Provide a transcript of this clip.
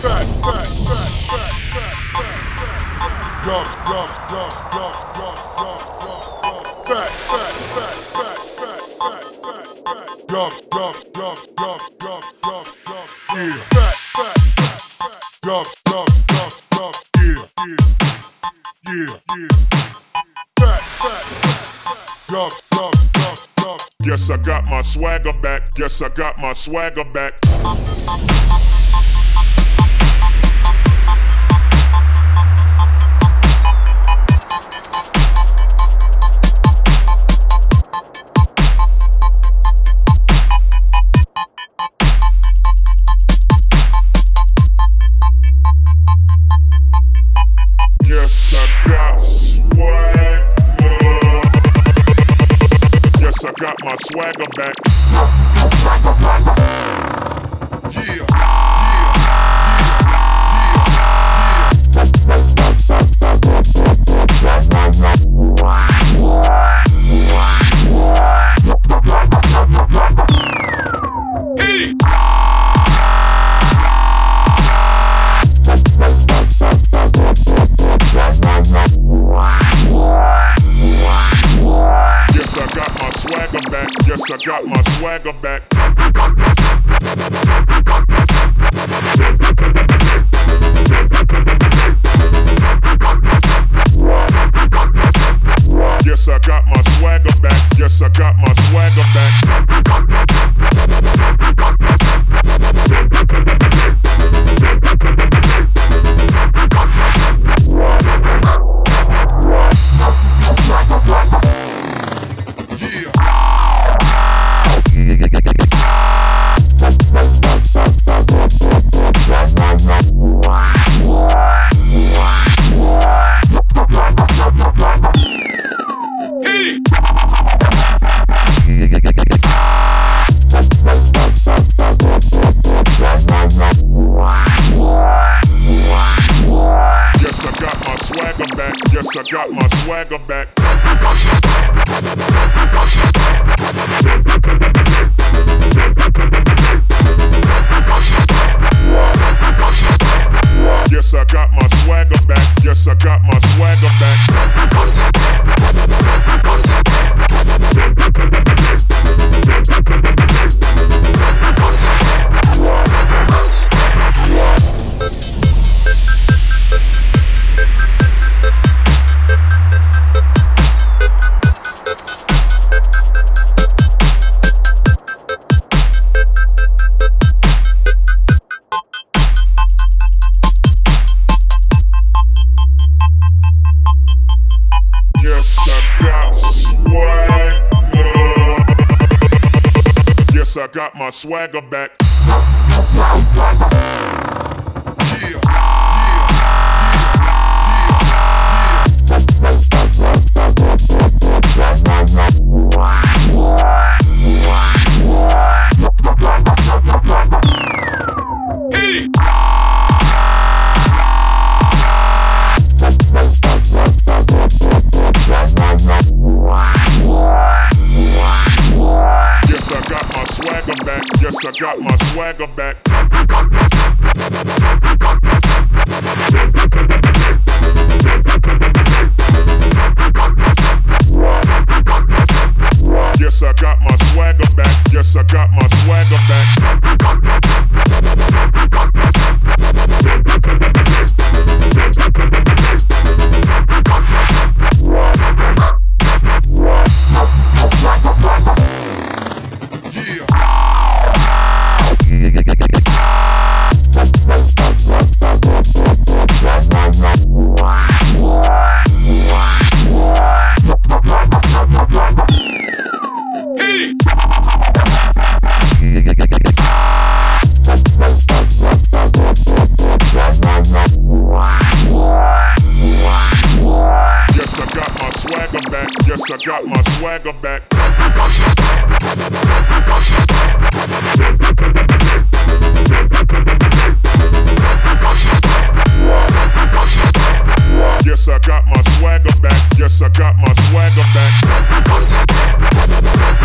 Guess I got my swagger back. Guess I got my swagger back. Guess I got swagger. Guess I got my swagger back. Yes, I got my swagger back. Yes, I got my swagger back. Yes, I got my swagger back. Yes, I got my swagger back. Yes, I got my swagger back. Yes, I got my swagger back. I got my swagger back. Yes, I got my swagger back. Yes, I got my swagger back. Yes, I got my swagger back. Yes, I got my swagger back. Yes, I got my swagger back. Yes, I got my swagger back.